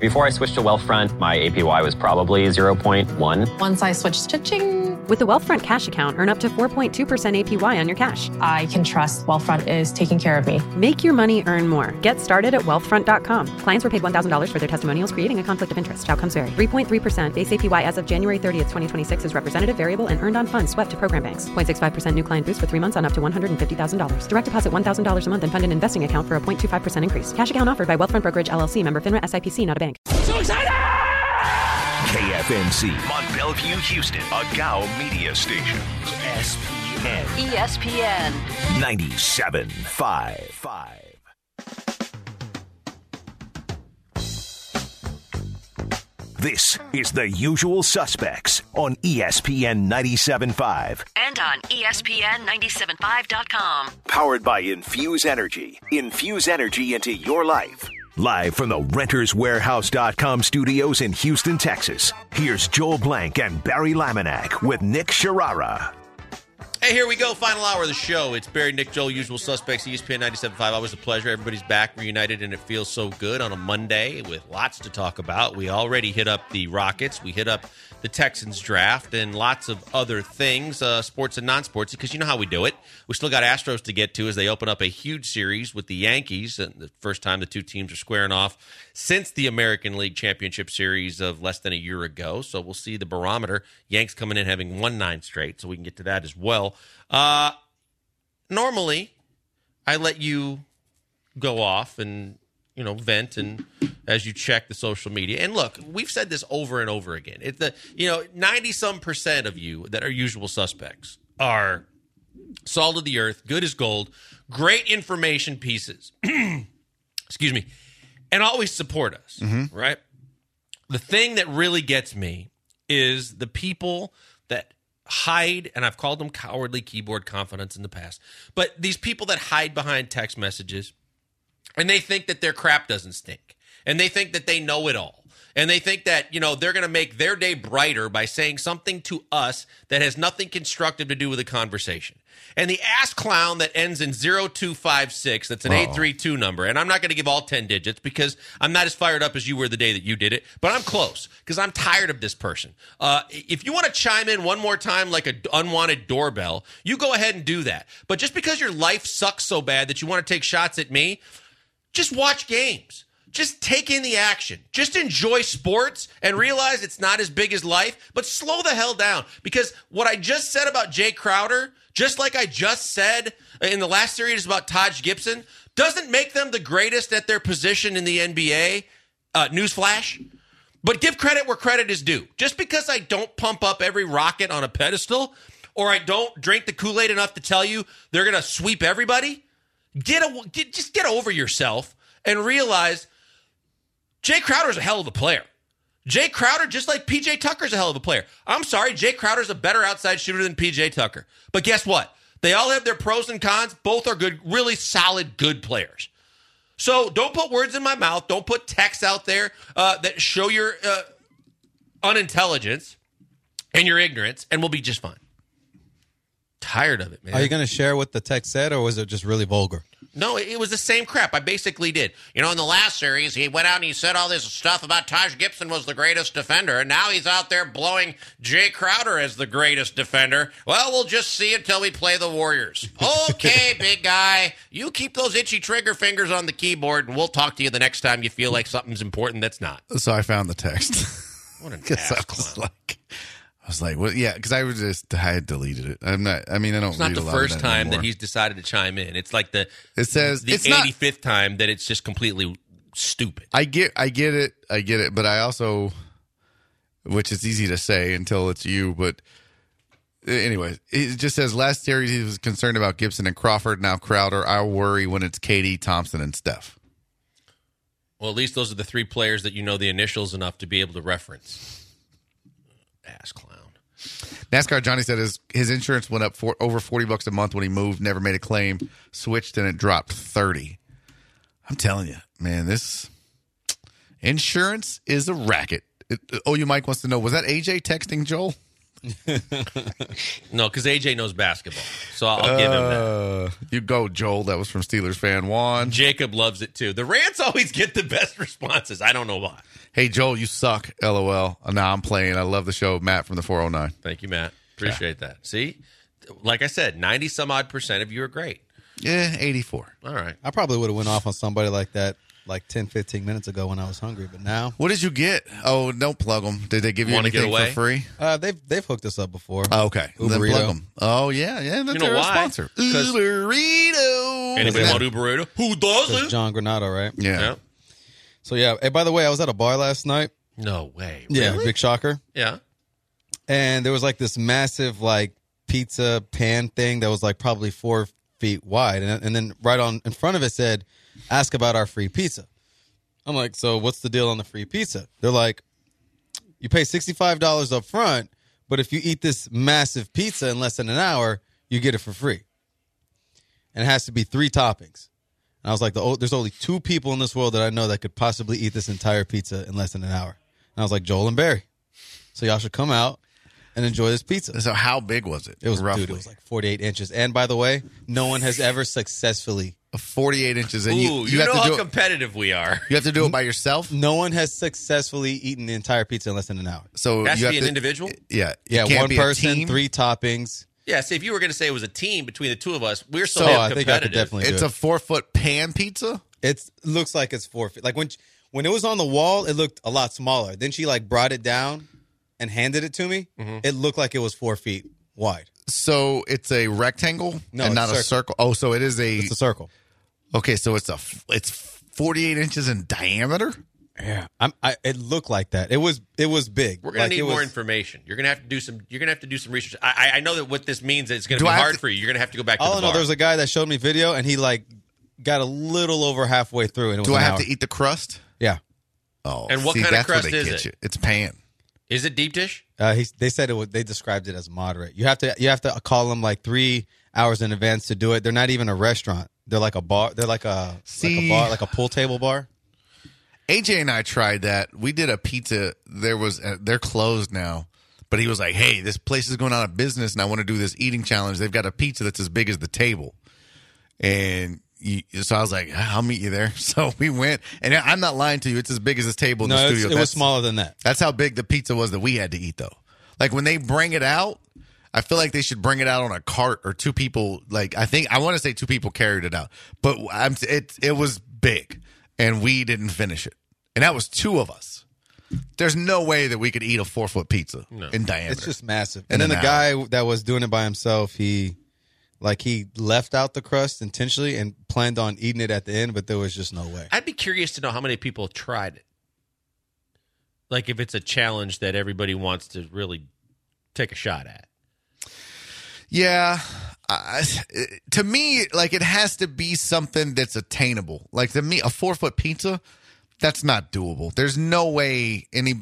Before I switched to Wealthfront, my APY was probably 0.1. Once I switched to Ching. With the Wealthfront Cash Account, earn up to 4.2% APY on your cash. I can trust Wealthfront is taking care of me. Make your money earn more. Get started at wealthfront.com. Clients were paid $1,000 for their testimonials, creating a conflict of interest. Outcomes vary. 3.3% base APY as of January 30th, 2026 is representative, variable, and earned on funds swept to program banks. 0.65% new client boost for 3 months on up to $150,000. Direct deposit $1,000 a month and fund an investing account for a 0.25% increase. Cash account offered by Wealthfront Brokerage, LLC, member FINRA SIPC, not a bank. So excited! KFNC, Mont Bellevue, Houston, a GAO media station. ESPN 97.5. This is The Usual Suspects on ESPN 97.5. and on ESPN975.com. Powered by Infuse Energy. Infuse energy into your life. Live from the RentersWarehouse.com studios in Houston, Texas. Here's Joel Blank and Barry Laminack with Nick Sharara. Hey, here we go. Final hour of the show. It's Barry, Nick, Joel, Usual Suspects, ESPN 97.5. Always a pleasure. Everybody's back, reunited, and it feels so good on a Monday with lots to talk about. We already hit up the Rockets. We hit up the Texans draft and lots of other things, sports and non-sports, because you know how we do it. We still got Astros to get to as they open up a huge series with the Yankees. And the first time the two teams are squaring off since the American League Championship Series of less than a year ago. So we'll see the barometer. Yanks coming in having won 9 straight, so we can get to that as well. Normally, I let you go off and, vent and as you check the social media. And look, we've said this over and over again. It's 90-some% of you that are usual suspects are salt of the earth, good as gold, great information pieces. Excuse me. And always support us, right? The thing that really gets me is the people that hide, and I've called them cowardly keyboard confidence in the past, but these people that hide behind text messages, and they think that their crap doesn't stink, and they think that they know it all, and they think that, they're going to make their day brighter by saying something to us that has nothing constructive to do with the conversation. And the ass clown that ends in 0256, that's an 832 number, and I'm not going to give all 10 digits because I'm not as fired up as you were the day that you did it, but I'm close because I'm tired of this person. If you want to chime in one more time like an unwanted doorbell, you go ahead and do that. But just because your life sucks so bad that you want to take shots at me, just watch games. Just take in the action. Just enjoy sports and realize it's not as big as life, but slow the hell down. Because what I just said about Jay Crowder, just like I just said in the last series about Taj Gibson, doesn't make them the greatest at their position in the NBA. Newsflash. But give credit where credit is due. Just because I don't pump up every Rocket on a pedestal, or I don't drink the Kool-Aid enough to tell you they're going to sweep everybody, just get over yourself and realize Jay Crowder's a hell of a player. Jay Crowder, just like P.J. Tucker's a hell of a player. I'm sorry, Jay Crowder's a better outside shooter than P.J. Tucker. But guess what? They all have their pros and cons. Both are good, really solid, good players. So don't put words in my mouth. Don't put texts out there that show your unintelligence and your ignorance, and we'll be just fine. Tired of it, man. Are you going to share what the text said, or was it just really vulgar? No, it was the same crap. I basically did. In the last series, he went out and he said all this stuff about Taj Gibson was the greatest defender, and now he's out there blowing Jay Crowder as the greatest defender. Well, we'll just see until we play the Warriors. Okay, big guy. You keep those itchy trigger fingers on the keyboard, and we'll talk to you the next time you feel like something's important that's not. So I found the text. What an I ass was like, well, yeah, because I had deleted it. I don't It's not read the a lot first of that time anymore. that he's decided to chime in. It's like the It says the it's not- 85th time that it's just completely stupid. I get it, but I also, which is easy to say until it's you, but anyway, it just says last series he was concerned about Gibson and Crawford, now Crowder. I worry when it's KD, Thompson, and Steph. Well, at least those are the 3 players that you know the initials enough to be able to reference. Ass clown. NASCAR Johnny said his insurance went up for over $40 a month when he moved, never made a claim, switched, and it dropped 30. I'm telling you, man, this insurance is a racket. OU Mike wants to know, was that AJ texting Joel? No, because AJ knows basketball, so I'll give him that. You go, Joel. That was from Steelers fan 1. Jacob loves it too. The rants always get the best responses. I don't know why. Hey, Joel, you suck. LOL. Now I'm playing. I love the show. Matt from the 409. Thank you, Matt. Appreciate that. See, like I said, 90 some odd % of you are great. Yeah, 84. All right. I probably would have went off on somebody like that like 10, 15 minutes ago when I was hungry, but now What did you get? Oh, don't plug them. Did they give you Wanna get anything away? for free? they've hooked us up before. Oh, okay. Then Uberito. plug them. Oh, yeah. That's You know our why? sponsor. 'Cause- Uberito. Anybody want Uberito? Who It's doesn't? John Granado, right? Yeah. Yeah. So yeah. Hey, by the way, I was at a bar last night. No way. Yeah, Really? big shocker. Yeah. And there was like this massive like pizza pan thing that was like probably 4 feet wide, and then right on in front of it said, "Ask about our free pizza." I'm like, so what's the deal on the free pizza? They're like, you pay $65 up front, but if you eat this massive pizza in less than an hour, you get it for free. And it has to be 3 toppings. And I was like, there's only 2 people in this world that I know that could possibly eat this entire pizza in less than an hour. And I was like, Joel and Barry. So y'all should come out and enjoy this pizza. So how big was it? It was, roughly. dude, it was like 48 inches. And by the way, no one has ever successfully 48 inches. And Ooh, you have know to how do it. competitive we are. You have to do it by yourself. No one has successfully eaten the entire pizza in less than an hour. So It has you to have be an individual? Yeah, it Yeah, can't one be a person, team. 3 toppings. Yeah, see, if you were going to say it was a team between the two of us, we're so So I competitive. think I could definitely It's do a it. 4-foot pan pizza. It looks like it's 4 feet. Like when it was on the wall, it looked a lot smaller. Then she like brought it down and handed it to me. It looked like it was 4 feet wide. So it's a rectangle No, and it's not a a circle. Oh, so it is It's a circle. okay. So it's 48 inches in diameter. Yeah, it looked like that. It was big. We're going Like, to need it more was- information. You're going to have to do some. You're going to have to do some research. I know that what this means is it's going to Do be I have hard to- for you. You're going to have to go back to All the I know, bar. there was a guy that showed me video, and he like got a little over halfway through, and it was Do I an have hour. to eat the crust? Yeah. Oh, And what see, kind of that's where crust they is get it? you. It's pan. Is it deep dish? They said they described it as moderate. You have to call them like 3 hours in advance to do it. They're not even a restaurant. They're like a bar. They're like a bar, like a pool table bar. AJ and I tried that. We did a pizza. They're closed now, but he was like, "Hey, this place is going out of business, and I want to do this eating challenge. They've got a pizza that's as big as the table." So I was like, "I'll meet you there." So we went, and I'm not lying to you. It's as big as this table in the No, studio. it was smaller than that. That's how big the pizza was that we had to eat, though. Like when they bring it out, I feel like they should bring it out on a cart or 2 people. Like I want to say 2 people carried it out, but it was big, and we didn't finish it, and that was 2 of us. There's no way that we could eat a 4-foot pizza in diameter. It's just massive. In And then an the guy that was doing it by himself, he left out the crust intentionally and planned on eating it at the end, but there was just no way. I'd be curious to know how many people tried it. Like if it's a challenge that everybody wants to really take a shot at. Yeah. To me, like it has to be something that's attainable. Like to me, a 4-foot pizza, that's not doable. There's no way any.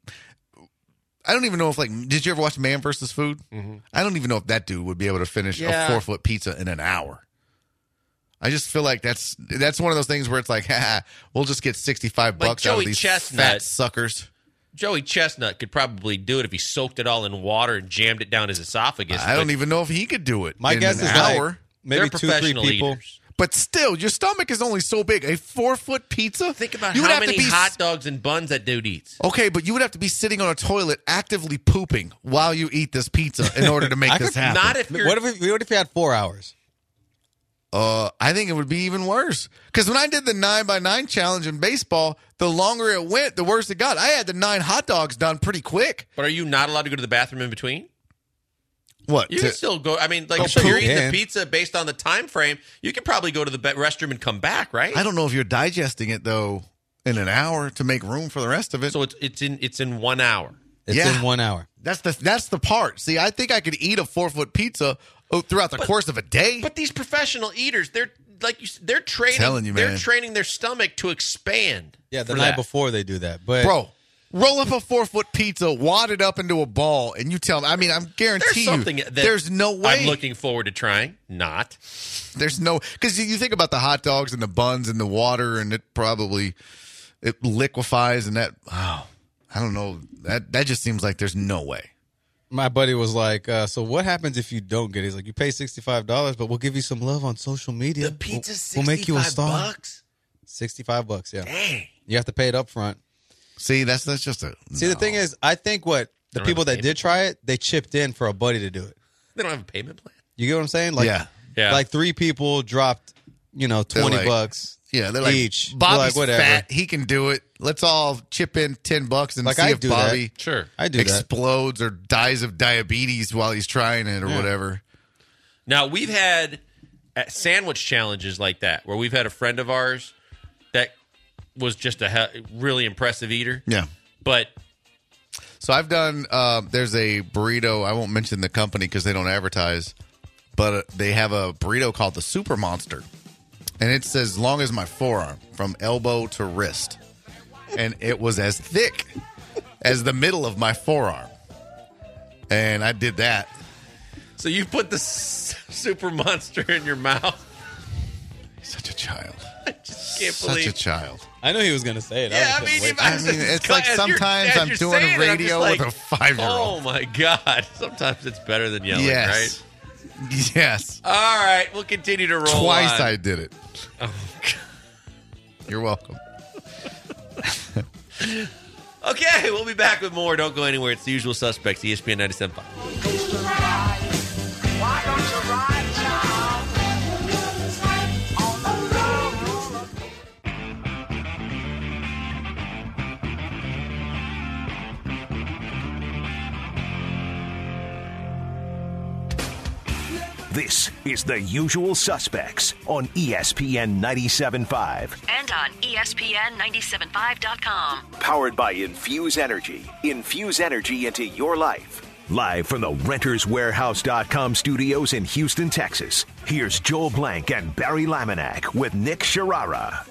I don't even know if did you ever watch Man vs. Food? Mm-hmm. I don't even know if that dude would be able to finish a 4-foot pizza in an hour. I just feel like that's one of those things where it's like, we'll just get $65 out Joey of these Chestnut. fat suckers. Joey Chestnut could probably do it if he soaked it all in water and jammed it down his esophagus. I don't even know if he could do it. My in guess an is hour. like maybe They're 2-3 professional people. eaters. But still, your stomach is only so big. A 4-foot pizza? Think about You would how have to many be hot dogs and buns that dude eats. Okay, but you would have to be sitting on a toilet actively pooping while you eat this pizza in order to make this happen. Not if you're What if you had 4 hours? I think it would be even worse. Because when I did the 9x9 challenge in baseball, the longer it went, the worse it got. I had the 9 hot dogs done pretty quick. But are you not allowed to go to the bathroom in between? What? You can still go. I mean, like if sure you're you eating can. the pizza based on the time frame, you can probably go to the restroom and come back, right? I don't know if you're digesting it, though, in an hour to make room for the rest of it. So it's in 1 hour. It's Yeah. in 1 hour. That's the part. See, I think I could eat a 4-foot pizza throughout the course of a day. But these professional eaters, they're training. Telling you, they're man. training their stomach to expand. Yeah, the for night that. before they do that. But Bro, roll up a 4-foot pizza, wad it up into a ball, and you tell me. I mean, I'm There's guarantee something you. that There's no way. I'm looking forward to trying. Not. There's no, because you think about the hot dogs and the buns and the water, and it liquefies, and that. Oh, I don't know. That just seems like there's no way. my buddy was like, so what happens if you don't get it? He's like, you pay $65, but we'll give you some love on social media. The pizza's we'll make you a star. $65? $65, yeah. Dang. You have to pay it up front. See, that's just a. See, the thing is, I think what the Don't people have a that did try it, they chipped in for a buddy to do it. They don't have a payment plan? You get what I'm saying? Like, Yeah. like 3 people dropped, $20 Yeah, they're like, each. Bobby's They're like, whatever. fat. He can do it. Let's all chip in $10 and Like, see I if do Bobby that. Sure. I do that. explodes or dies of diabetes while he's trying it or whatever. Now, we've had sandwich challenges like that where we've had a friend of ours that was just a really impressive eater. Yeah. But So I've done, there's a burrito. I won't mention the company because they don't advertise, but they have a burrito called the Super Monster. And it's as long as my forearm from elbow to wrist. And it was as thick as the middle of my forearm. And I did that. so you put the super monster in your mouth. Such a child. I just can't Such a believe. child. I know he was going to say it. Yeah, was just waiting. It's like sometimes I'm doing a radio with a 5-year-old. Oh my God! Sometimes it's better than yelling, Yes. right? Yes. All right, we'll continue to roll. Twice on. I did it. Oh, You're welcome. okay, we'll be back with more. Don't go anywhere. It's the usual suspects. ESPN 97.5. This is The Usual Suspects on ESPN 97.5. And on ESPN975.com. Powered by Infuse Energy. Infuse energy into your life. Live from the RentersWarehouse.com studios in Houston, Texas. Here's Joel Blank and Barry Laminack with Nick Sharara.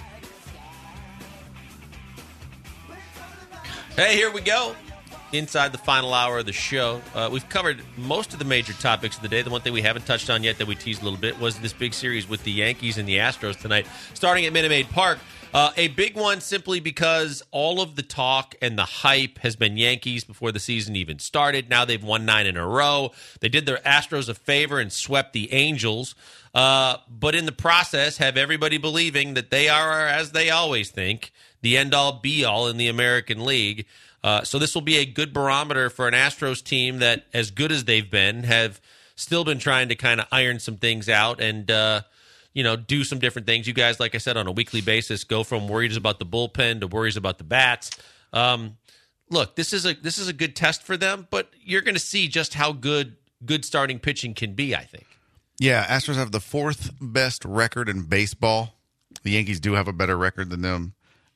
Hey, here we go. Inside the final hour of the show. We've covered most of the major topics of the day. The one thing we haven't touched on yet that we teased a little bit was this big series with the Yankees and the Astros tonight, starting at Minute Maid Park. A big one simply because all of the talk and the hype has been Yankees before the season even started. Now they've won 9 in a row. They did their Astros a favor and swept the Angels. But in the process, have everybody believing that they are, as they always think, the end-all, be-all in the American League. So this will be a good barometer for an Astros team that, as good as they've been, have still been trying to kind of iron some things out and, do some different things. You guys, like I said, on a weekly basis, go from worries about the bullpen to worries about the bats. Look, this is a good test for them, but you're going to see just how good starting pitching can be, I think. Yeah, Astros have the 4th best record in baseball. The Yankees do have a better record than them.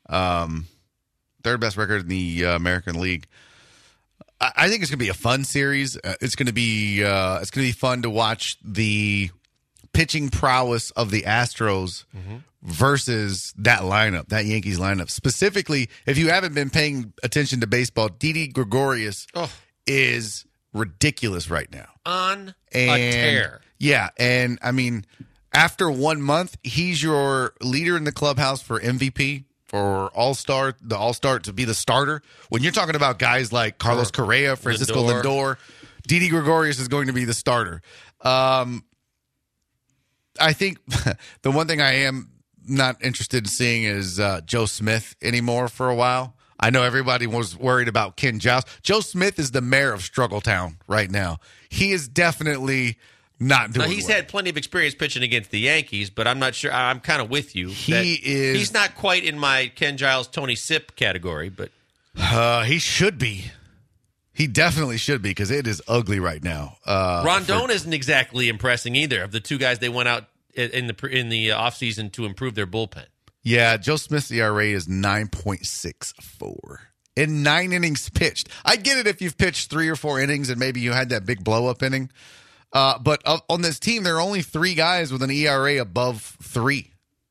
3rd best record in the American League. I think it's going to be a fun series. It's going to be fun to watch the pitching prowess of the Astros versus that lineup, that Yankees lineup. Specifically, if you haven't been paying attention to baseball, Didi Gregorius is ridiculous right now. On a tear. Yeah, and I mean, after 1 month, he's your leader in the clubhouse for MVP. For the All-Star to be the starter. When you're talking about guys like Carlos Correa, Francisco Lindor, Didi Gregorius is going to be the starter. I think the one thing I am not interested in seeing is Joe Smith anymore for a while. I know everybody was worried about Ken Giles. Joe Smith is the mayor of Struggletown right now. He is definitely not doing He's well. had plenty of experience pitching against the Yankees, but I'm not sure. I'm kind of with you. He's not quite in my Ken Giles, Tony Sipp category, but he should be. He definitely should be because it is ugly right now. Rondon isn't exactly impressing either. Of the two guys they went out in the offseason to improve their bullpen. Yeah, Joe Smith's ERA is 9.64 in 9 innings pitched. I get it if you've pitched 3 or 4 innings and maybe you had that big blow-up inning. But on this team, there are only 3 guys with an ERA above 3.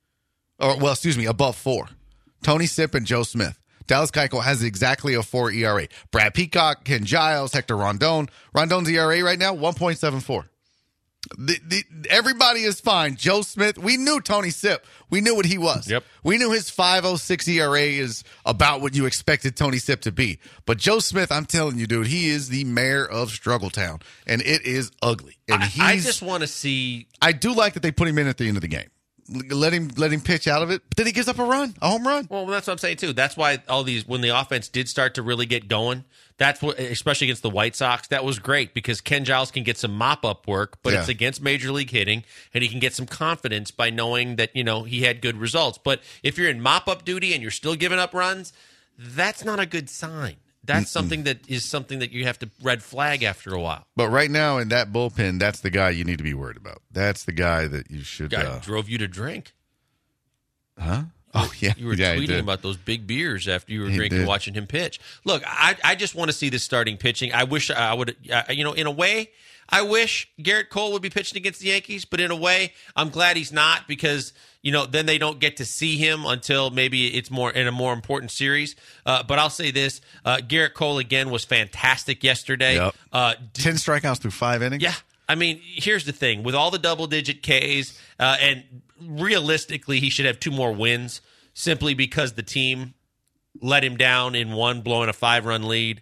Above 4. Tony Sipp and Joe Smith. Dallas Keuchel has exactly a 4 ERA. Brad Peacock, Ken Giles, Hector Rondon. Rondon's ERA right now, 1.74. Everybody is fine. Joe Smith, we knew Tony Sipp. We knew what he was. Yep. We knew his 5.06 ERA is about what you expected Tony Sipp to be. But Joe Smith, I'm telling you, dude, he is the mayor of Struggletown, and it is ugly. And I just want to see. I do like that they put him in at the end of the game. Let him pitch out of it. But then he gives up a home run. Well, that's what I'm saying too. That's why when the offense did start to really get going, that's what, especially against the White Sox, that was great because Ken Giles can get some mop-up work, but it's against Major League hitting, and he can get some confidence by knowing that, he had good results. But if you're in mop-up duty and you're still giving up runs, that's not a good sign. That's something that you have to red flag after a while. But right now in that bullpen, that's the guy you need to be worried about. That's the guy that you should. Guy drove you to drink. Huh? Oh, yeah. You were tweeting about those big beers after you were drinking and watching him pitch. Look, I just want to see this starting pitching. I wish I would, in a way, I wish Garrett Cole would be pitching against the Yankees, but in a way, I'm glad he's not because, then they don't get to see him until maybe it's more in a more important series. But I'll say this, Garrett Cole, again, was fantastic yesterday. Yep. 10 strikeouts through 5 innings. Yeah. I mean, here's the thing. With all the double-digit Ks, and realistically, he should have 2 more wins simply because the team let him down in one, blowing a 5-run lead.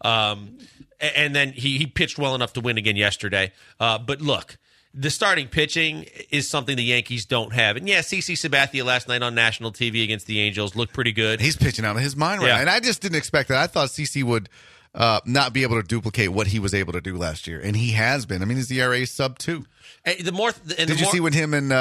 And then he pitched well enough to win again yesterday. But look, the starting pitching is something the Yankees don't have. And, CC Sabathia last night on national TV against the Angels looked pretty good. He's pitching out of his mind right now. And I just didn't expect that. I thought CC would not be able to duplicate what he was able to do last year. And he has been. I mean, his ERA is sub-2. Did you see when him and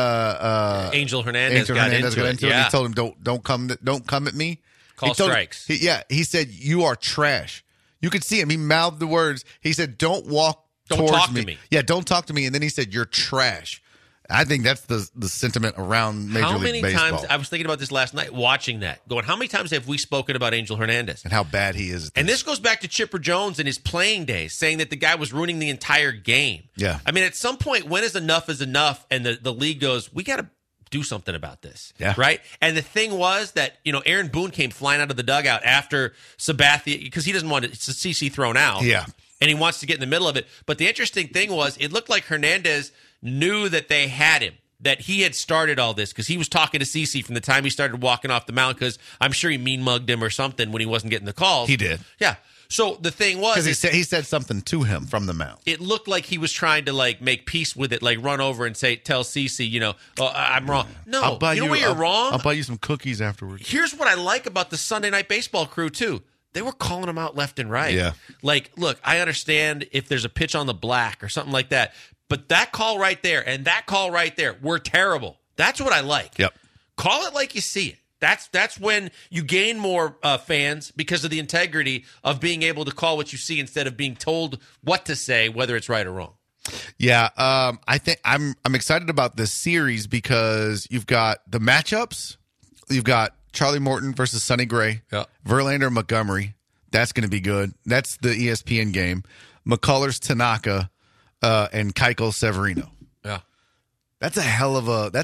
Angel Hernandez got into it? He told him, don't come at me. Call strikes. He said, you are trash. You could see him. He mouthed the words. He said, don't talk to me. Yeah, don't talk to me. And then he said, you're trash. I think that's the sentiment around Major League Baseball. How many times, I was thinking about this last night, watching that, going, how many times have we spoken about Angel Hernandez? And how bad he is. And this goes back to Chipper Jones and his playing days, saying that the guy was ruining the entire game. Yeah. I mean, at some point, when is enough, and the league goes, we got to do something about this. Yeah. Right? And the thing was that, Aaron Boone came flying out of the dugout after Sabathia, because he doesn't want CC thrown out. Yeah. And he wants to get in the middle of it. But the interesting thing was, it looked like Hernandez knew that they had him, that he had started all this, because he was talking to CC from the time he started walking off the mound, because I'm sure he mean-mugged him or something when he wasn't getting the calls. He did. Yeah. So the thing was, because he said something to him from the mound. It looked like he was trying to make peace with it, run over and tell CC, I'm wrong. No, you're wrong. I'll buy you some cookies afterwards. Here's what I like about the Sunday Night Baseball crew too. They were calling him out left and right. Yeah. Look, I understand if there's a pitch on the black or something like that, but that call right there and that call right there were terrible. That's what I like. Yep. Call it like you see it. That's when you gain more fans because of the integrity of being able to call what you see instead of being told what to say, whether it's right or wrong. Yeah, I think I'm excited about this series because you've got the matchups. You've got Charlie Morton versus Sonny Gray. Yeah. Verlander Montgomery. That's going to be good. That's the ESPN game. McCullers Tanaka and Keiko Severino. Yeah. That's a hell of a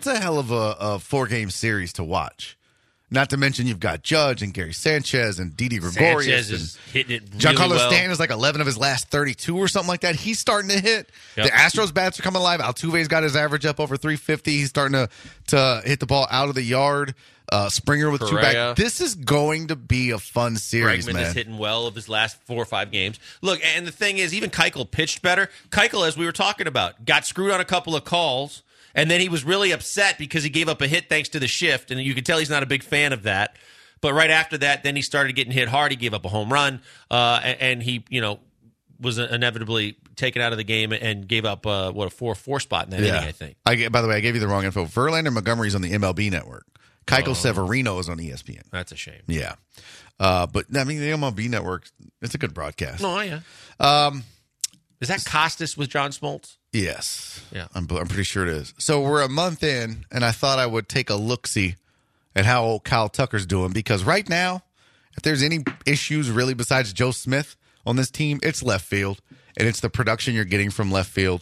4-game series to watch. Not to mention you've got Judge and Gary Sanchez and Didi Gregorius. Sanchez is hitting it really Giancarlo well. Stanton is 11 of his last 32 or something like that. He's starting to hit. Yep. The Astros bats are coming alive. Altuve's got his average up over 350. He's starting to hit the ball out of the yard. Springer with Correa. 2 back. This is going to be a fun series, Bregman man. is hitting well of his last 4 or 5 games. Look, and the thing is, even Keuchel pitched better. Keuchel, as we were talking about, got screwed on a couple of calls, and then he was really upset because he gave up a hit thanks to the shift, and you could tell he's not a big fan of that. But right after that, then he started getting hit hard. He gave up a home run, and he, was inevitably taken out of the game and gave up a 4-4 spot in that inning, I think. By the way, I gave you the wrong info. Verlander Montgomery's on the MLB network. Keiko Severino is on ESPN. That's a shame. Yeah. But, I mean, the MLB network, it's a good broadcast. No, yeah. Is that Costas with John Smoltz? Yes. Yeah. I'm pretty sure it is. So we're a month in, and I thought I would take a look-see at how Kyle Tucker's doing, because right now, if there's any issues really besides Joe Smith on this team, it's left field, and it's the production you're getting from left field.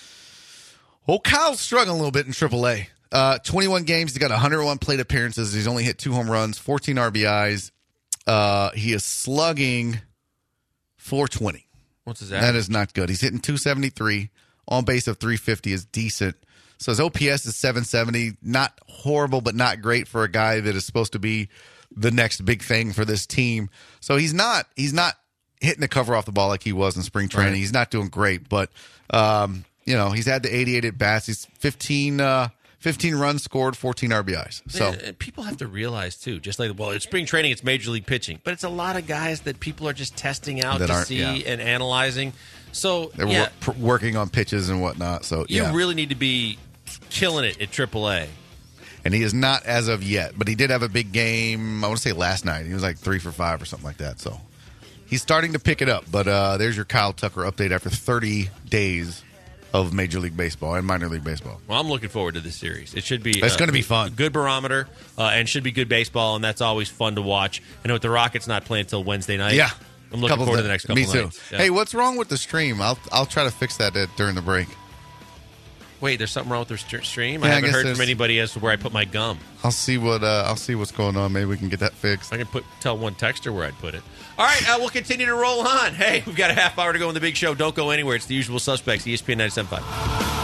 Well, Kyle's struggling a little bit in AAA. 21 games, he's got 101 plate appearances. He's only hit 2 home runs, 14 RBIs. He is slugging .420. What's his average? That is not good. He's hitting .273 on base of 350 is decent. So his OPS is 770. Not horrible, but not great for a guy that is supposed to be the next big thing for this team. So he's not hitting the cover off the ball like he was in spring training. Right. He's not doing great, but he's had the 88 at bats. He's 15 runs scored, 14 RBIs. So people have to realize too, just like it's spring training, it's major league pitching, but it's a lot of guys that people are just testing out to see and analyzing. So they're working on pitches and whatnot. So you really need to be killing it at AAA. And he is not as of yet, but he did have a big game. I want to say last night. He was like 3 for 5 or something like that. So he's starting to pick it up. But there's your Kyle Tucker update after 30 days of Major League Baseball and minor league baseball. Well, I'm looking forward to this series. It should be. It's going to be fun. Good barometer, and should be good baseball, and that's always fun to watch. I know with the Rockets not playing until Wednesday night. Yeah, I'm looking forward to the next couple Me too. nights. Yeah. Hey, what's wrong with the stream? I'll try to fix that during the break. Wait, there's something wrong with their stream? Yeah, I haven't heard from anybody as to where I put my gum. I'll see what's going on. Maybe we can get that fixed. I can tell one texter where I'd put it. All right, we'll continue to roll on. Hey, we've got a half hour to go in the big show. Don't go anywhere. It's the usual suspects, ESPN 97.5.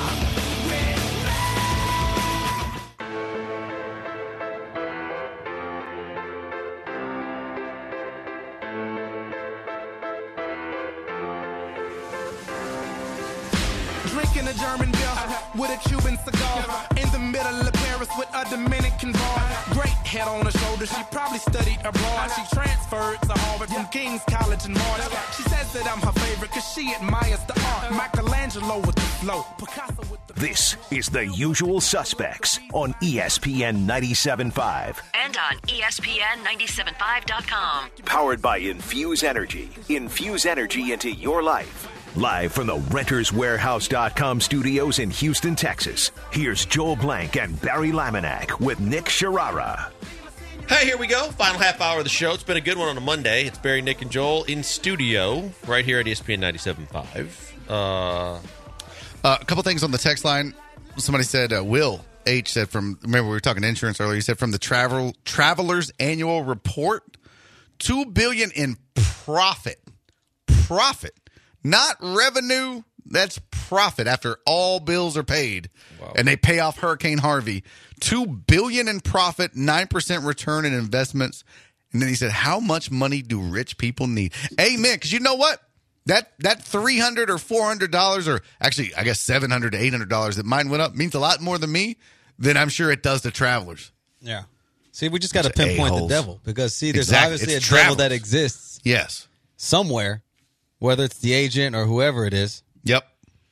Drinking a German beer with a Cuban cigar in the middle of Paris with a Dominican bar. Great head on her shoulder, she probably studied abroad. She transferred to Harvard from King's College in March. She says that I'm her favorite because she admires the art. Michelangelo with the flow, Picasso with the... This is The Usual Suspects on ESPN 97.5. And on ESPN975.com. Powered by Infuse Energy. Infuse energy into your life. Live from the RentersWarehouse.com studios in Houston, Texas. Here's Joel Blank and Barry Laminack with Nick Sharara. Hey, here we go. Final half hour of the show. It's been a good one on a Monday. It's Barry, Nick, and Joel in studio right here at ESPN 97.5. A couple things on the text line. Somebody said, Will H. said remember we were talking insurance earlier, he said from the Travelers Annual Report, $2 billion in profit. Profit. Not revenue, that's profit after all bills are paid. Wow. And they pay off Hurricane Harvey. $2 billion in profit, 9% return in investments. And then he said, how much money do rich people need? Amen. Because you know what? That $300 or $400, or actually, I guess $700 to $800 that mine went up means a lot more than me than I'm sure it does to Travelers. Yeah. See, we just got to pinpoint the devil because, there's obviously it's a devil that exists. Yes. Somewhere. Whether it's the agent or whoever it is. Yep.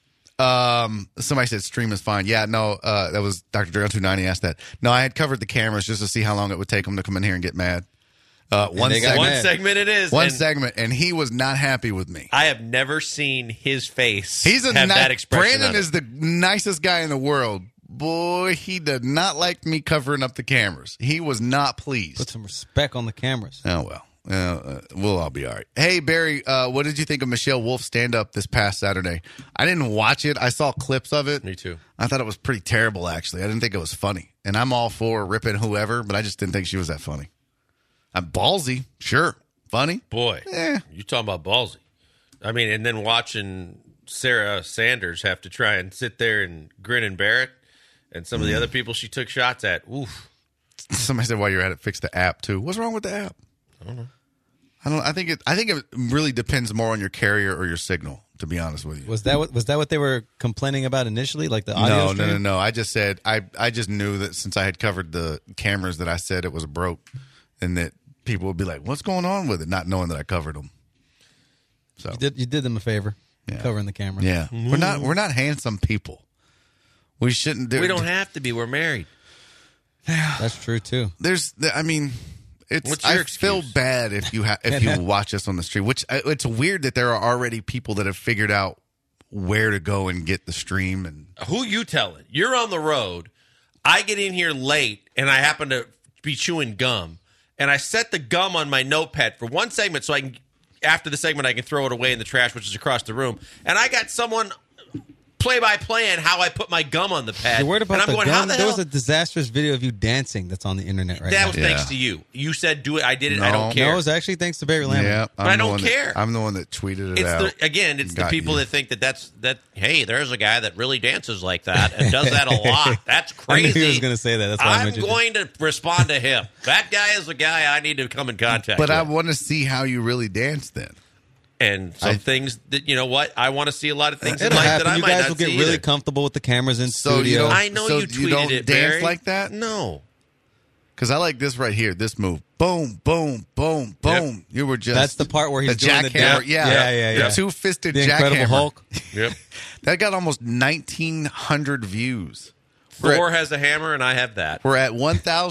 Somebody said stream is fine. Yeah, no, that was Dr. Dre on 290 asked that. No, I had covered the cameras just to see how long it would take them to come in here and get mad. One segment it is. One segment, and he was not happy with me. I have never seen his face He's have that expression. Brandon is the nicest guy in the world. Boy, he did not like me covering up the cameras. He was not pleased. Put some respect on the cameras. Oh, well. We'll all be all right. Hey, Barry, what did you think of Michelle Wolf's stand-up this past Saturday? I didn't watch it. I saw clips of it. Me too. I thought it was pretty terrible, actually. I didn't think it was funny. And I'm all for ripping whoever, but I just didn't think she was that funny. I'm ballsy. Sure. Funny. Boy, you talking about ballsy. I mean, and then watching Sarah Sanders have to try and sit there and grin and bear it, and some of the other people she took shots at. Oof. Somebody said while you're at it, fix the app, too. What's wrong with the app? I don't know. I think it really depends more on your carrier or your signal, to be honest with you. Was that what they were complaining about initially, like the audio stream? No. I just said I just knew that since I had covered the cameras that I said it was broke, and that people would be like, "What's going on with it?" Not knowing that I covered them. So you did them a favor, covering the camera. Yeah, we're not handsome people. We shouldn't. We don't have to be. We're married. That's true too. I feel bad if you watch us on the stream, which it's weird that there are already people that have figured out where to go and get the stream. And who you telling? You're on the road. I get in here late, and I happen to be chewing gum, and I set the gum on my notepad for one segment so I can, after the segment, I can throw it away in the trash, which is across the room. And I got someone play-by-play on how I put my gum on the pad. You're worried about and I'm the going, gum? how the There hell? was a disastrous video of you dancing that's on the internet right That now. was thanks to you. You said do it. I did it. I don't No. care. No, it was actually thanks to Barry Lamb. Yeah, But I the don't one care. I'm the one that tweeted it It's out. it's the Got people you. that think that hey, there's a guy that really dances like that and does that a lot. That's I knew crazy. he was going to say that. That's why I I'm mentioned it. going to respond to him. That guy is the guy I need to come in contact But with. I want to see how you really dance then. And some things that, you know what, I want to see a lot of things in It'll life happen. that I You might guys not will get see really either. comfortable with the cameras in So you studio. don't- I know So you you tweeted don't it, dance Barry. like that? No. Because I like this right here, this move. Boom, boom, boom, boom. You were just That's the part where he's the doing the jackhammer. dance. Yeah, yeah. The two-fisted The jackhammer. Incredible Hulk. Yep. That got almost 1,900 views. We're Thor at, has a hammer, and I have that. we're at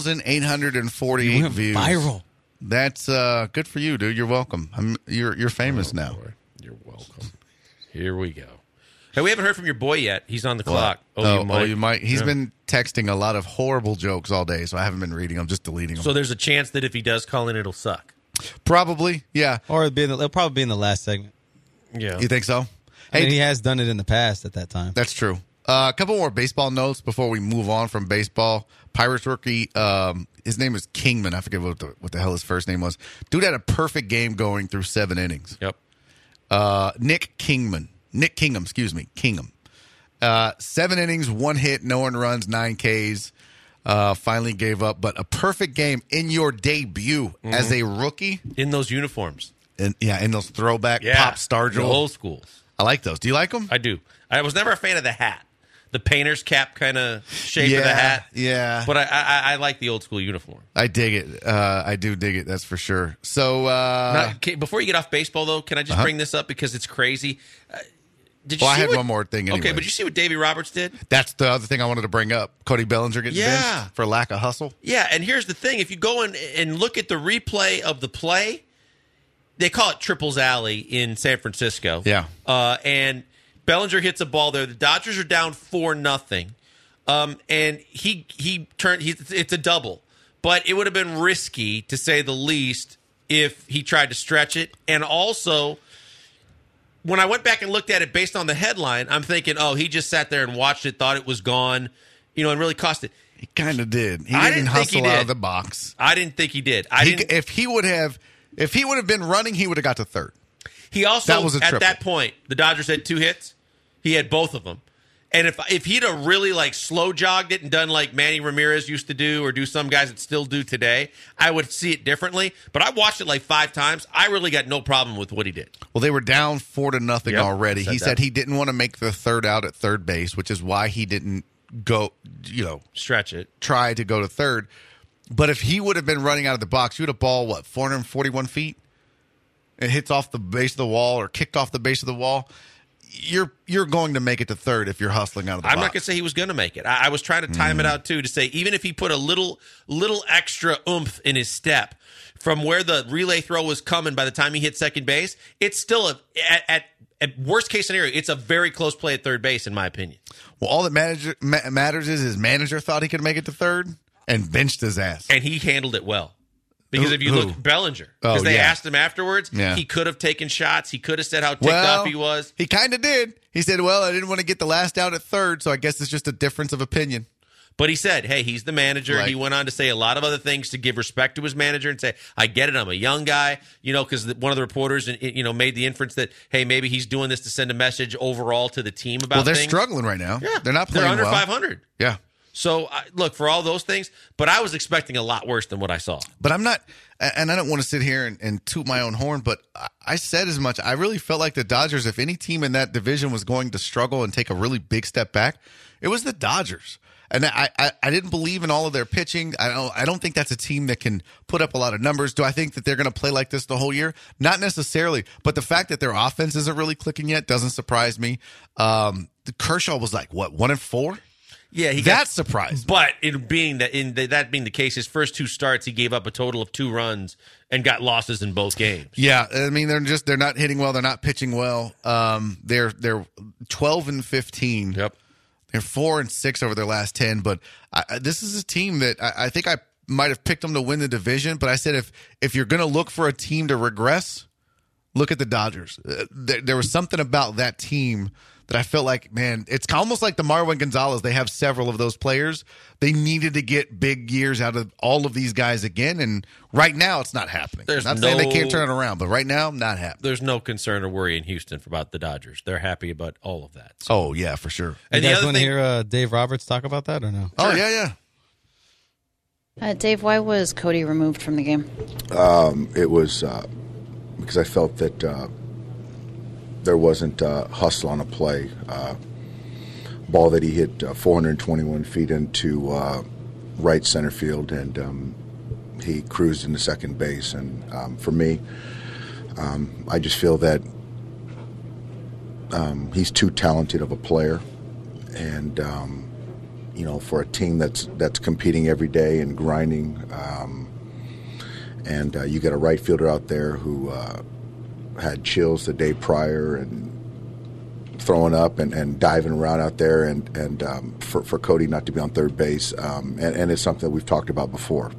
1,848 You went views. viral. That's good for you, dude. You're welcome. You're famous now. Boy, you're welcome. Here we go. Hey, we haven't heard from your boy yet. He's on the clock. You might. He's Yeah. been texting a lot of horrible jokes all day, so I haven't been reading them, just deleting them. So there's a chance that if he does call in, it'll suck. Probably, yeah. Or it'll probably be in the last segment. Yeah. You think so? I Hey, mean, he has done it in the past at that time. that's true. A couple more baseball notes before we move on from baseball. Pirates rookie, his name is Kingman. I forget what the hell his first name was. Dude had a perfect game going through 7 innings. Yep. Nick Kingham. Kingham. 7 innings, 1 hit, no earned runs, 9 Ks. Finally gave up, but a perfect game in your debut as a rookie. In those uniforms. And in those throwback Yeah. pop star The jewels. old schools. I like those. Do you like them? I do. I was never a fan of the hat. The painter's cap kind of shape of the hat. Yeah. But I like the old school uniform. I dig it. I do dig it. That's for sure. So, Now, before you get off baseball, though, can I just bring this up because it's crazy? Did you Well, I see had what- one more thing Okay, anyways. but you see what Davey Roberts did? that's the other thing I wanted to bring up. Cody Bellinger getting Yeah. benched for lack of hustle. Yeah, and here's the thing. If you go in and look at the replay of the play, they call it Triples Alley in San Francisco. Yeah. And Bellinger hits a ball there. The Dodgers are down 4-0. And he turned. It's a double, but it would have been risky to say the least if he tried to stretch it. And also, when I went back and looked at it based on the headline, I'm thinking, oh, he just sat there and watched it, thought it was gone, and really cost it. He kind of did. He I didn't didn't think he hustle out did. of the box. I didn't think he did. If he would have been running, he would have got to third. He also, That was a at triple. that point, the Dodgers had 2 hits. He had both of them. And if he'd have really slow jogged it and done like Manny Ramirez used to do or do some guys that still do today, I would see it differently. But I watched it 5 times. I really got no problem with what he did. Well, they were down 4-0 Yep, already. said He that. said he didn't want to make the third out at third base, which is why he didn't go, Stretch it. try to go to third. But if he would have been running out of the box, you would have ball, 441 feet? It hits off the base of the wall or kicked off the base of the wall. You're going to make it to third if you're hustling out of the I'm box. not going to say he was going to make it. I was trying to time it out, too, to say even if he put a little extra oomph in his step from where the relay throw was coming by the time he hit second base, it's still, at worst case scenario, it's a very close play at third base, in my opinion. Well, all that matters is his manager thought he could make it to third and benched his ass. And he handled it well. Because if you Who? look, Bellinger, Oh, because they yeah. asked him afterwards, Yeah. he could have taken shots. He could have said how ticked off he was. He kind of did. He said, well, I didn't want to get the last out at third, so I guess it's just a difference of opinion. But he said, hey, he's the manager. Right. He went on to say a lot of other things to give respect to his manager and say, I get it, I'm a young guy, because one of the reporters, made the inference that, hey, maybe he's doing this to send a message overall to the team about Well, they're things. struggling right now. Yeah. They're not playing They're under well. 500. Yeah. So, look, for all those things, but I was expecting a lot worse than what I saw. But I'm not, and I don't want to sit here and toot my own horn, but I said as much. I really felt like the Dodgers, if any team in that division was going to struggle and take a really big step back, it was the Dodgers. And I didn't believe in all of their pitching. I don't think that's a team that can put up a lot of numbers. Do I think that they're going to play like this the whole year? Not necessarily. But the fact that their offense isn't really clicking yet doesn't surprise me. Kershaw was 1-4? Yeah, he That surprised me. But that being the case, his first 2 starts, he gave up a total of 2 runs and got losses in both games. Yeah, I mean they're not hitting well. They're not pitching well. They're 12-15. Yep. They're 4-6 over their last 10. But this is a team that I think I might have picked them to win the division. But I said if you're going to look for a team to regress, look at the Dodgers. There was something about that team that I felt like, man, it's almost like the Marwin Gonzalez. They have several of those players. They needed to get big years out of all of these guys again, and right now it's not happening. Not saying they can't turn it around, but right now, not happening. There's no concern or worry in Houston about the Dodgers. They're happy about all of that. So. Oh, yeah, for sure. And you guys want to hear Dave Roberts talk about that or no? Oh, yeah. Dave, why was Cody removed from the game? It was because I felt that there wasn't hustle on a play. Ball that he hit 421 feet into right center field, and he cruised into second base. And for me, I just feel that he's too talented of a player, and for a team that's competing every day and grinding, and you got a right fielder out there who had chills the day prior and throwing up and diving around out there, and for Cody not to be on third base, and it's something that we've talked about before.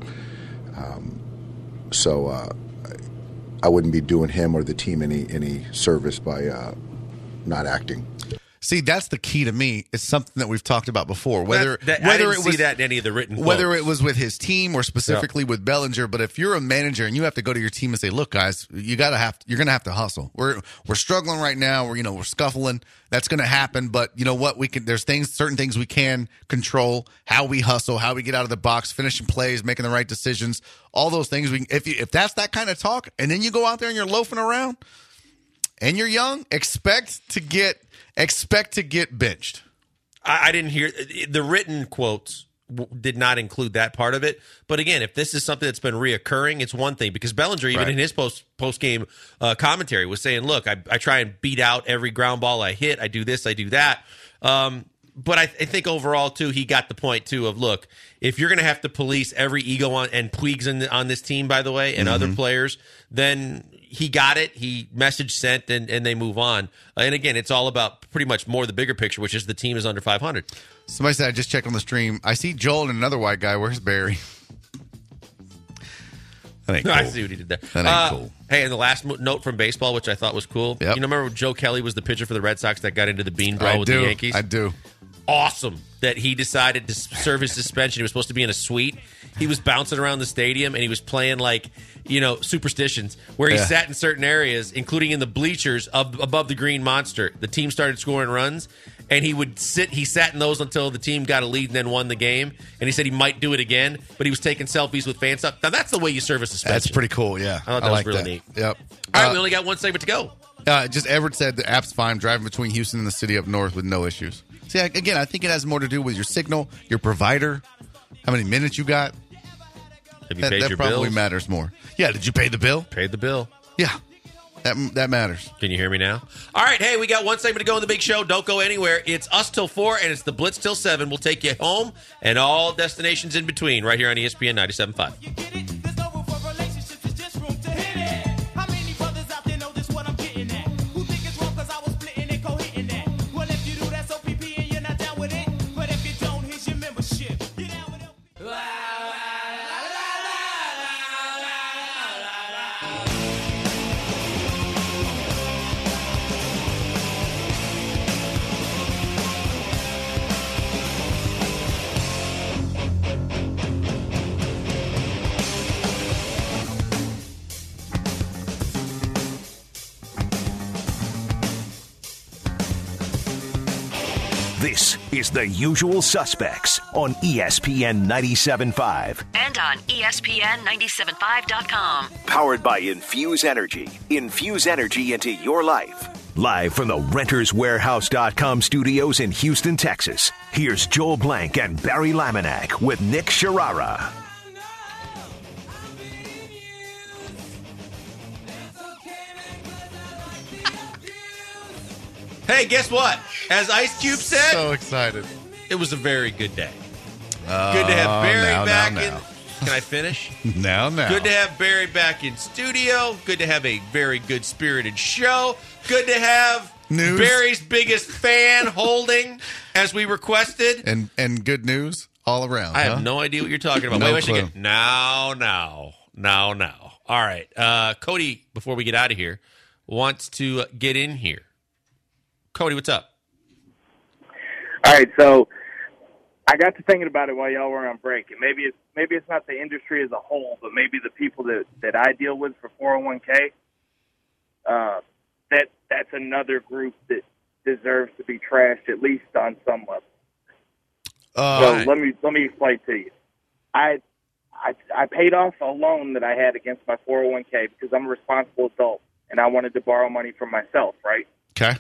So I wouldn't be doing him or the team any service by not acting. See, that's the key to me. It's something that we've talked about before. I didn't see that in any of the written quotes. Whether it was with his team or specifically with Bellinger, but if you're a manager and you have to go to your team and say, "Look, guys, you're going to have to hustle. We're struggling right now. We're scuffling. That's going to happen. But you know what? There's certain things we can control. How we hustle, how we get out of the box, finishing plays, making the right decisions. All those things. If that's that kind of talk, and then you go out there and you're loafing around, and you're young, expect to get benched. I didn't hear the written quotes. Did not include that part of it. But again, if this is something that's been reoccurring, it's one thing, because Bellinger, even in his post game commentary, was saying, "Look, I try and beat out every ground ball I hit. I do this, I do that." But I think overall too, he got the point too of, look, if you're going to have to police every ego and Puig's on this team, by the way, and other players, then he got it. He message sent, and they move on. And again, it's all about pretty much more the bigger picture, which is the team is under 500. Somebody said, I just checked on the stream. I see Joel and another white guy. Where's Barry? That ain't cool. I see what he did there. That ain't cool. Hey, and the last note from baseball, which I thought was cool. Yep. Remember when Joe Kelly was the pitcher for the Red Sox that got into the bean brawl with the Yankees? I do. Awesome that he decided to serve his suspension. He was supposed to be in a suite. He was bouncing around the stadium, and he was playing superstitions, where he sat in certain areas, including in the bleachers above the green monster. The team started scoring runs, and he sat in those until the team got a lead and then won the game. And he said he might do it again, but he was taking selfies with fan stuff. Now, that's the way you serve a suspension. That's pretty cool, yeah. I thought that was really neat. Yep. All right, we only got one segment to go. Just Everett said the app's fine driving between Houston and the city up north with no issues. See, again, I think it has more to do with your signal, your provider, how many minutes you got. Have you paid your probably bills? Matters more. Yeah, did you pay the bill? Paid the bill. Yeah, that matters. Can you hear me now? All right, hey, we got one segment to go in the big show. Don't go anywhere. It's us till 4, and it's the Blitz till 7. We'll take you home and all destinations in between right here on ESPN 97.5. This is The Usual Suspects on ESPN 97.5. And on ESPN975.com. Powered by Infuse Energy. Infuse energy into your life. Live from the RentersWarehouse.com studios in Houston, Texas. Here's Joel Blank and Barry Laminack with Nick Sharara. Hey, guess what? As Ice Cube said, So excited. it was a very good day. Good to have Barry back in. Can I finish? Now. Good to have Barry back in studio. Good to have a very good spirited show. Good to have News. Barry's biggest fan holding as we requested. And good news all around. I have no idea what you're talking about. No Wait, clue. now. All right. Cody, before we get out of here, wants to get in here. Cody, what's up? All right, so I got to thinking about it while y'all were on break, and maybe it's not the industry as a whole, but maybe the people that I deal with for 401k. That's another group that deserves to be trashed, at least on some level. So let me explain to you. I paid off a loan that I had against my 401k because I'm a responsible adult and I wanted to borrow money from myself, right? Okay.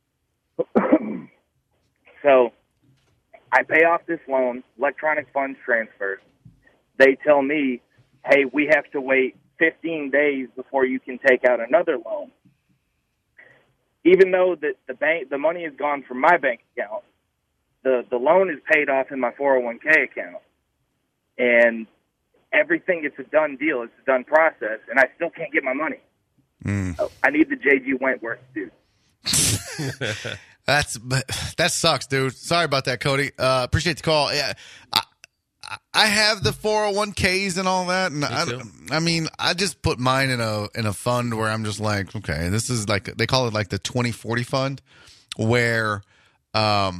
So I pay off this loan, electronic funds transfer. They tell me, hey, we have to wait 15 days before you can take out another loan. Even though the money is gone from my bank account, the loan is paid off in my 401k account. And everything, it's a done deal. It's a done process. And I still can't get my money. So I need the J.G. Wentworth dude. That sucks, dude. Sorry about that, Cody. Appreciate the call. Yeah, I have the 401ks and all that, and I mean, I just put mine in a fund where I'm just like, okay, this is like they call it like the 2040 fund, where by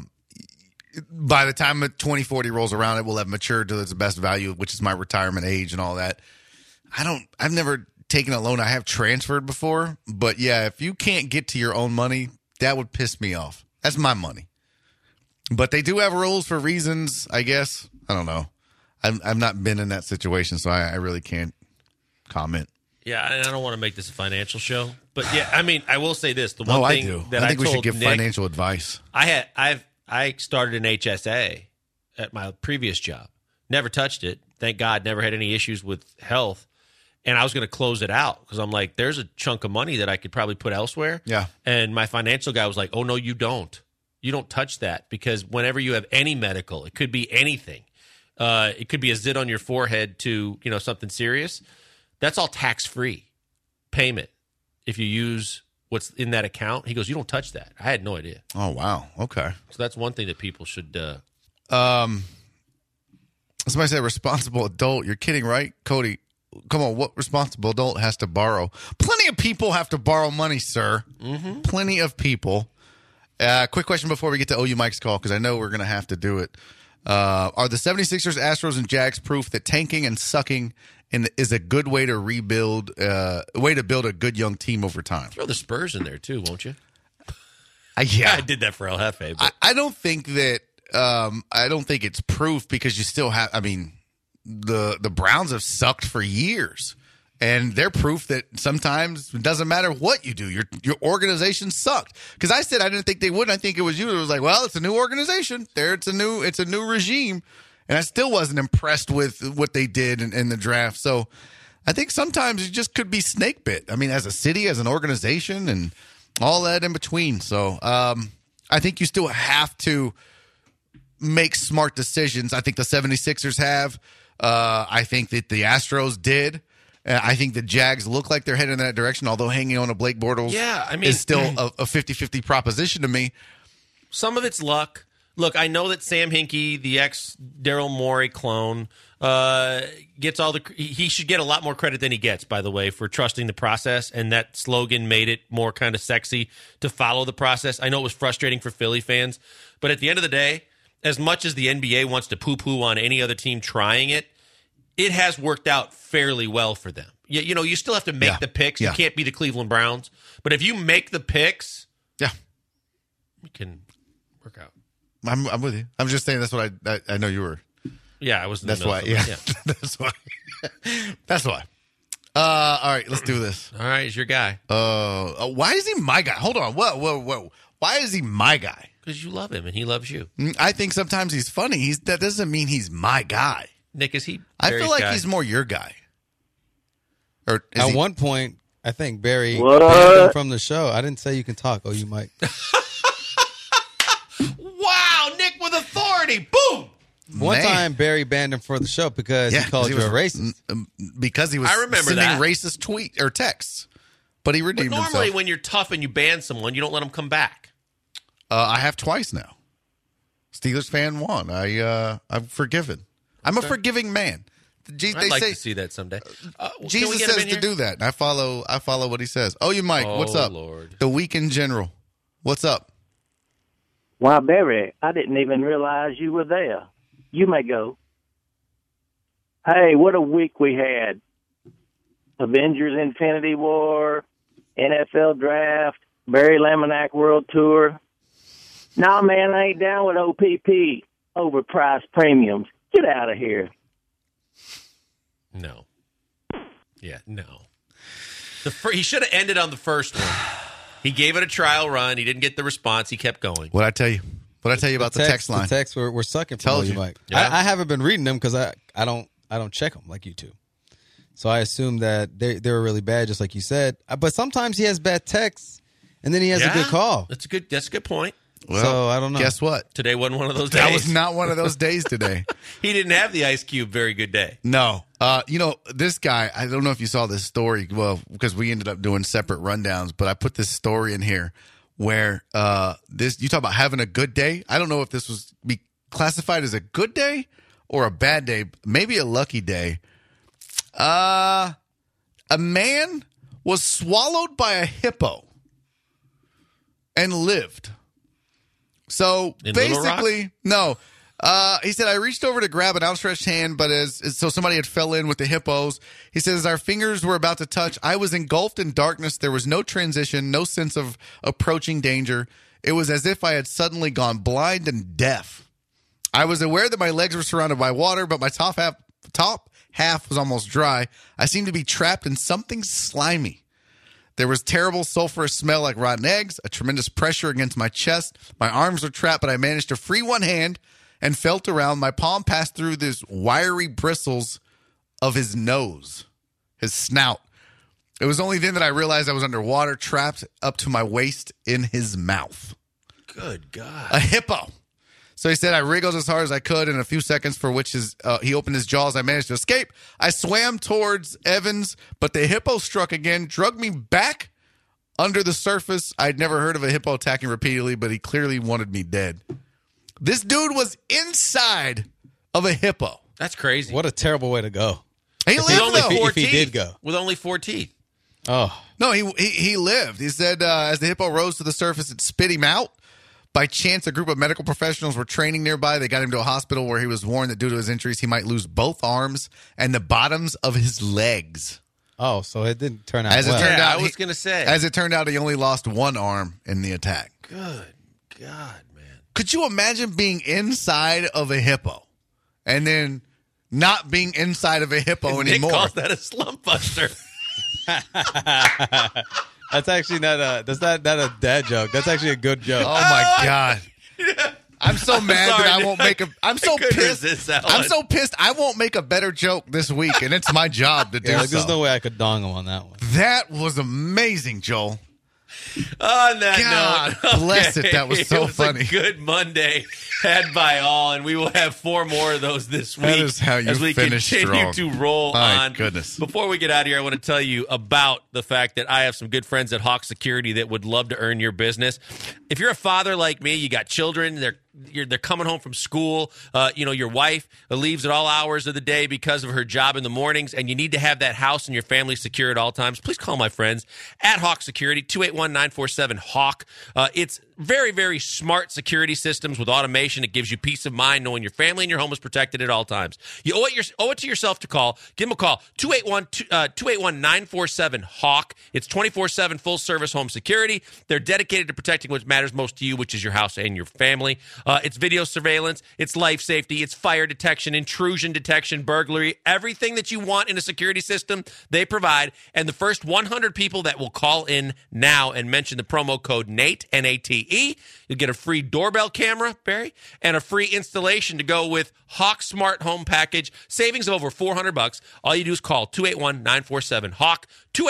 the time 2040 rolls around, it will have matured to its best value, which is my retirement age and all that. I've never taken a loan I have transferred before, but yeah, if you can't get to your own money, that would piss me off. That's my money. But they do have rules for reasons, I guess. I don't know. I've not been in that situation, so I really can't comment. Yeah, and I don't want to make this a financial show, but yeah, I mean, I will say this: the one I thing do. that I think we should give Nick, financial advice. I started an HSA at my previous job. Never touched it. Thank God. Never had any issues with health. And I was going to close it out because I'm like, there's a chunk of money that I could probably put elsewhere. Yeah. And my financial guy was like, oh, no, you don't. You don't touch that because whenever you have any medical, it could be anything. It could be a zit on your forehead to, something serious. That's all tax-free payment if you use what's in that account. He goes, you don't touch that. I had no idea. Oh, wow. Okay. So that's one thing that people should. Somebody said responsible adult. You're kidding, right? Cody, come on. What responsible adult has to borrow? Plenty of people have to borrow money, sir. Mm-hmm. Plenty of people. Quick question before we get to OU Mike's call, because I know we're going to have to do it. Are the 76ers, Astros, and Jags proof that tanking and sucking is a good way to rebuild, way to build a good young team over time? Throw the Spurs in there too, won't you? Yeah, I did that for El Jefe. But. I don't think that. I don't think it's proof because you still have. I mean, the Browns have sucked for years, and they're proof that sometimes it doesn't matter what you do. Your organization sucked. Because I said I didn't think they would. And I think it was you. It was like, well, it's a new organization. It's a new regime, and I still wasn't impressed with what they did in the draft. So I think sometimes you just could be snake bit. I mean, as a city, as an organization, and all that in between. So I think you still have to make smart decisions. I think the 76ers have. I think that the Astros did. I think the Jags look like they're heading in that direction, although hanging on to Blake Bortles is still a 50-50 proposition to me. Some of it's luck. Look, I know that Sam Hinkie, the ex-Daryl Morey clone, gets all the – he should get a lot more credit than he gets, by the way, for trusting the process, and that slogan made it more kind of sexy to follow the process. I know it was frustrating for Philly fans, but at the end of the day, as much as the NBA wants to poo-poo on any other team trying it, it has worked out fairly well for them. You still have to make the picks. You can't be the Cleveland Browns. But if you make the picks, you can work out. I'm with you. I'm just saying that's what I know you were. Yeah, I was. That's why. Yeah. That's why. That's why. All right, let's do this. All right, he's your guy. Why is he my guy? Hold on. Whoa. Why is he my guy? Because you love him and he loves you. I think sometimes he's funny. That doesn't mean he's my guy. Nick, is he? I feel like he's more your guy. Or at one point, I think Barry banned him from the show. I didn't say you can talk. Oh, you might. Wow, Nick with authority. Boom. One time, Barry banned him for the show because he called you a racist. Because he was sending racist tweet or texts. But he redeemed himself. Normally, when you're tough and you ban someone, you don't let them come back. I have twice now. Steelers fan won. I'm forgiven. I'm a forgiving man. They I'd like say to see that someday. Jesus says to do that. I follow what he says. Oh, you Mike, what's up? Lord. The Week in General. What's up? Why, Barry, I didn't even realize you were there. You may go. Hey, what a week we had. Avengers Infinity War, NFL Draft, Barry Laminack World Tour. Nah, man, I ain't down with OPP, overpriced premiums. Get out of here. No. Yeah, no. He should have ended on the first one. He gave it a trial run. He didn't get the response. He kept going. What'd I tell you? What'd I tell you about the text line? The texts we're sucking for Told you, you. Mike. Yeah. I haven't been reading them because I don't check them like you two. So I assume that they were really bad, just like you said. But sometimes he has bad texts, and then he has a good call. That's a good point. Well, so I don't know. Guess what? Today wasn't one of those days. That was not one of those days today. He didn't have the Ice Cube very good day. No. This guy, I don't know if you saw this story, well, because we ended up doing separate rundowns, but I put this story in here where you talk about having a good day. I don't know if this was be classified as a good day or a bad day, maybe a lucky day. A man was swallowed by a hippo and lived. So In Little Rock? basically, no. He said, I reached over to grab an outstretched hand, but so somebody had fell in with the hippos. He says, our fingers were about to touch. I was engulfed in darkness. There was no transition, no sense of approaching danger. It was as if I had suddenly gone blind and deaf. I was aware that my legs were surrounded by water, but my top half was almost dry. I seemed to be trapped in something slimy. There was terrible sulfurous smell like rotten eggs, a tremendous pressure against my chest. My arms were trapped, but I managed to free one hand and felt around. My palm passed through these wiry bristles of his nose, his snout. It was only then that I realized I was underwater, trapped up to my waist in his mouth. Good God. A hippo. So he said, I wriggled as hard as I could in a few seconds, for which he opened his jaws. I managed to escape. I swam towards Evans, but the hippo struck again, dragged me back under the surface. I'd never heard of a hippo attacking repeatedly, but he clearly wanted me dead. This dude was inside of a hippo. That's crazy. What a terrible way to go. He lived, though. If he did go. With only 4 teeth. Oh. No, he lived. He said as the hippo rose to the surface, it spit him out. By chance, a group of medical professionals were training nearby. They got him to a hospital where he was warned that due to his injuries, he might lose both arms and the bottoms of his legs. Oh, so it didn't turn out As it well. turned out, I was going to say. As it turned out, he only lost one arm in the attack. Good God, man. Could you imagine being inside of a hippo and then not being inside of a hippo anymore? Nick calls that a slump buster. That's actually not a dad joke. That's actually a good joke. Oh my God. I'm so mad sorry, that I Nick. won't make a. I'm so couldn't pissed. resist that I'm one. so pissed. I won't make a better joke this week, and it's my job to do Yeah, so. there's no way I could dong him on that one. That was amazing, Joel. On that God note, bless it. That was so it was funny. A good Monday had by all, and we will have 4 more of those this week. That is how you as we finish continue strong. to roll My on. goodness. Before we get out of here, I want to tell you about the fact that I have some good friends at Hawk Security that would love to earn your business. If you're a father like me, you got children, they're coming home from school. Your wife leaves at all hours of the day because of her job in the mornings, and you need to have that house and your family secure at all times. Please call my friends at Hawk Security, 281-947-HAWK. It's very, very smart security systems with automation. It gives you peace of mind knowing your family and your home is protected at all times. You owe it to yourself to call. Give them a call, 281-947-HAWK. It's 24/7 full-service home security. They're dedicated to protecting what matters most to you, which is your house and your family. It's video surveillance, it's life safety, it's fire detection, intrusion detection, burglary, everything that you want in a security system, they provide. And the first 100 people that will call in now and mention the promo code NATE, N-A-T-E, you'll get a free doorbell camera, Barry, and a free installation to go with Hawk Smart Home Package. Savings of over $400. All you do is call 281-947-HAWK,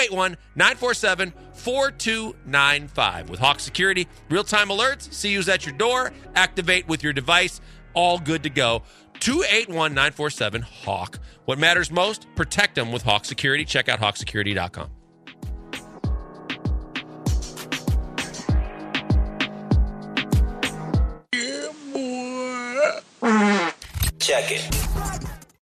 281-947-4295. With Hawk Security, real-time alerts, see who's at your door, activate with your device, all good to go. 281-947-HAWK. What matters most, protect them with Hawk Security. Check out hawksecurity.com. Check it.